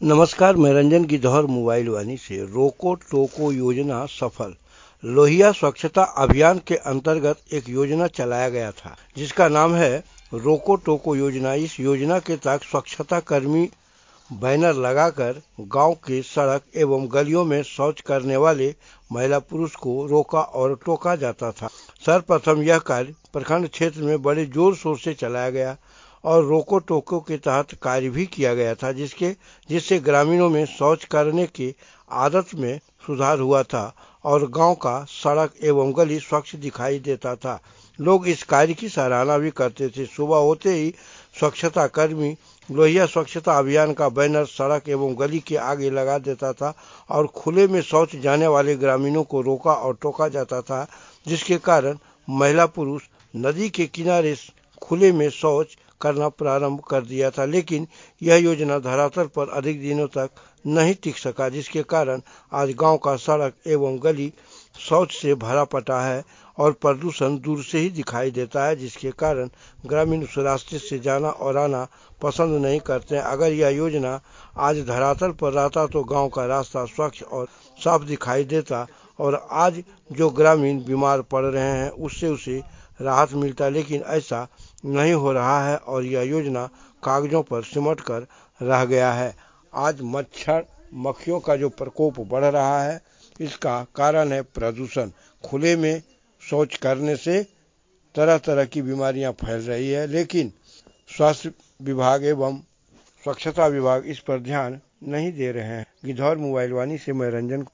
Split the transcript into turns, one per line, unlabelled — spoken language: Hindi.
नमस्कार, मैं रंजन गिद्धौर मोबाइल वानी से। रोको टोको योजना सफल। लोहिया स्वच्छता अभियान के अंतर्गत एक योजना चलाया गया था जिसका नाम है रोको टोको योजना। इस योजना के तहत स्वच्छता कर्मी बैनर लगाकर गांव के सड़क एवं गलियों में शौच करने वाले महिला पुरुष को रोका और टोका जाता था। सर्वप्रथम यह कार्य प्रखंड क्षेत्र में बड़े जोर शोर से चलाया गया और रोको टोको के तहत कार्य भी किया गया था, जिससे ग्रामीणों में शौच करने की आदत में सुधार हुआ था और गांव का सड़क एवं गली स्वच्छ दिखाई देता था। लोग इस कार्य की सराहना भी करते थे। सुबह होते ही स्वच्छता कर्मी लोहिया स्वच्छता अभियान का बैनर सड़क एवं गली के आगे लगा देता था और खुले में शौच जाने वाले ग्रामीणों को रोका और टोका जाता था, जिसके कारण महिला पुरुष नदी के किनारे खुले में शौच करना प्रारंभ कर दिया था। लेकिन यह योजना धरातल पर अधिक दिनों तक नहीं टिक सका, जिसके कारण आज गांव का सड़क एवं गली शौच से भरा पड़ा है और प्रदूषण दूर से ही दिखाई देता है, जिसके कारण ग्रामीण उस रास्ते से जाना और आना पसंद नहीं करते हैं। अगर यह योजना आज धरातल पर रहता तो गांव का रास्ता स्वच्छ और साफ दिखाई देता और आज जो ग्रामीण बीमार पड़ रहे हैं उससे उसे राहत मिलता, लेकिन ऐसा नहीं हो रहा है और यह योजना कागजों पर सिमट कर रह गया है। आज मच्छर मक्खियों का जो प्रकोप बढ़ रहा है, इसका कारण है प्रदूषण। खुले में शौच करने से तरह तरह की बीमारियां फैल रही है, लेकिन स्वास्थ्य विभाग एवं स्वच्छता विभाग इस पर ध्यान नहीं दे रहे हैं। गिद्धौर मोबाइल वानी से मैं रंजन